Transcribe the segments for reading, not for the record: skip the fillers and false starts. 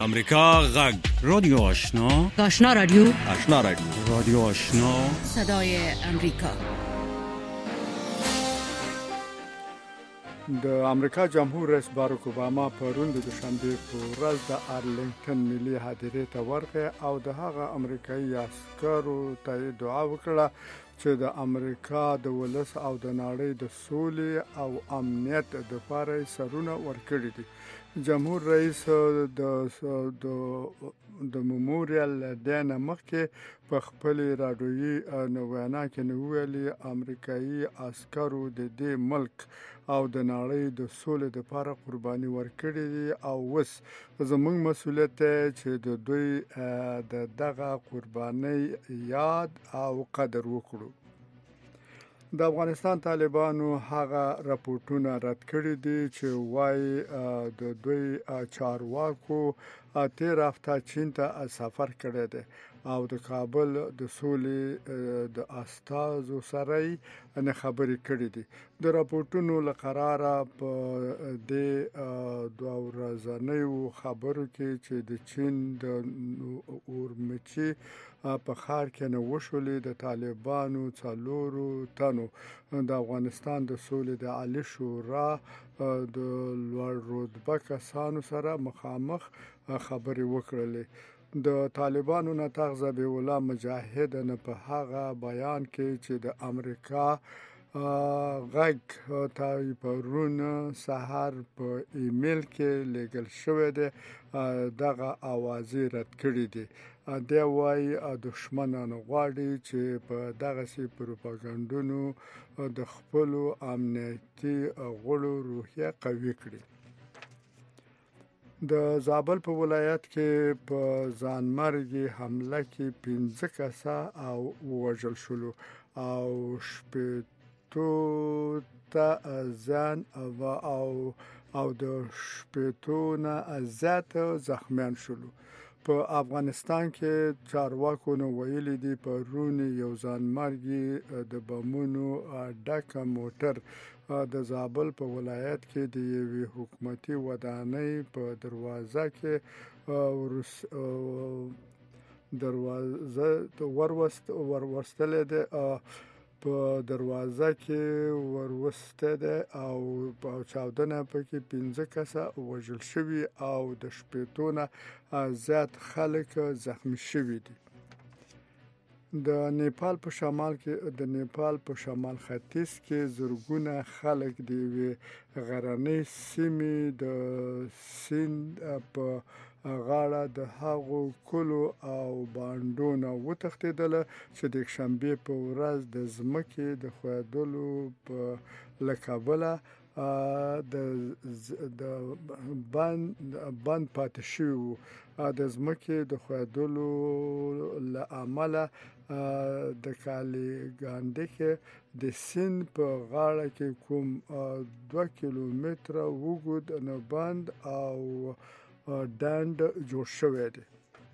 امریکا غږ رادیو آشنا رادیو رادیو آشنا صدای امریکا. د امریکا جمهور رئیس باراک اوباما پرون د دوشنبه په ورځ د ارلنګټن ملي هدیرې ته ورغی او د هغه امریکایي عسکرو ته دعا وکړه چې د امریکا د ولس او د نړۍ د سولې او امنیت لپاره سرونه ورکړي دي. جمهور رئیس د میموریال دین مخکې په خپل رادیویي وینا کې ویلي امریکایي عسکرو د دې ملک او د نړۍ د سولې لپاره قرباني ورکړي دي او وس زموږ مسؤلیت دی چې د دوی دغه قرباني یاد او قدر وکړو. د افغانستان طالبانو هغه راپورټونه رد کړي دي چې وايي د دوی چارواکو تیر هفته چین ته سفر کړی دی او د کابل د سولې د استازو سره نه خبرې کړې دي. د راپورټونو لقراره په د دوه ورځنیو خبرو کې چې د چین د اورمچي په ښار کې نه وشولې د طالبانو څلورو تنو د افغانستان د سولې د عالی شورا د لوړ رتبه کسانو سره مخامخ خبرې وکړلې. د طالبانو نطق ذبیح الله مجاهد نه په هغه بیان کې چې د امریکا غږ ته پرون سحر په ایمیل کې لیږل شوی دی دغه اوازې رد کړي دي. دی وايي دښمنان غواړي چې په دغه سي پروپاګاندا د خپل امنیتي غړو روحیه قوي کړي. د زابل په ولایت کې په ځانمرګي حمله کې 15 کسه او وژل شول او شپږ ته ځان او د شپږونه زیات زخمیان شول. په افغانستان کې چارواکو نو ویلي دي په رونی یو ځانمرګي د بمونو ډکه موټر د زابل په ولایت کې د یوې حکومتي ودانۍ په دروازه کې ورستلې ده په دروازه کې ورسته ده او په چاودنه پکې 15 کسه وژل شوي او د شپږونه زیات خلک زخمی شوي دي. د نیپال په شمال ختیځ کې زرګونه خلک د غرنۍ سیمې د سیند په غاړه د هغو کلو او باندونو وتښتېدل چې د شنبه په ورځ د ځمکې د ښویېدلو په لکبله د بند پاتې شوي وو. د ځمکې د ښویېدلو له امله د کالیګانډ کې د سیند په غاړه کې کوم 2 کیلومتره وګد نه بند او ډنډ جوړ شوی دی.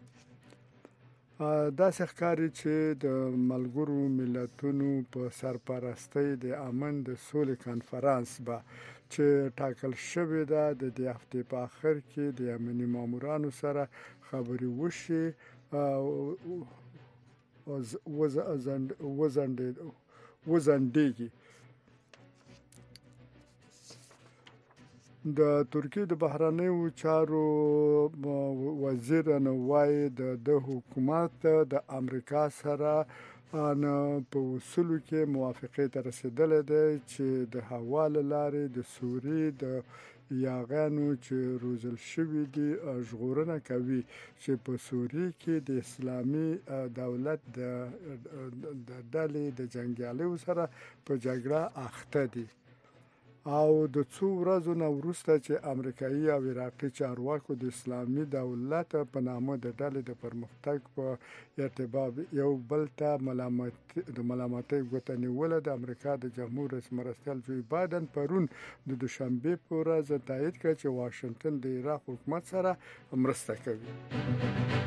دا ښکاري چې د ملګرو ملتونو په سرپرستۍ د امن د سولې کانفرنس به چې ټاکل شوی ده د دې هفتې په اخر کې د امني مامورانو سره خبرې وشي وزندېږي. د ترکیې د بهرنیو چارو وزیر نوای د حکومت د امریکا سره په وصولو کې موافقه ته رسیدلې ده چې د هوا له لارې د سوریې د یاغیانو چې روزل شوي دي ژغورنه کوي چې په سوریې کې د اسلامي دولت د ډلې د جنګیالیو سره په جګړه اخته دي. او د څو ورځو نه وروسته چې امریکایي او عراقي چارواکو د اسلامي دولت په نامه د ډلې د پرمختګ په ارتباط یو بل ته ملامتۍ ګوته نیوله، د امریکا د جمهور رئیس مرستیال جو بایدن پرون د دوشنبه په ورځ تایید کړ چې واشنگټن د عراق حکومت سره مرسته کوي.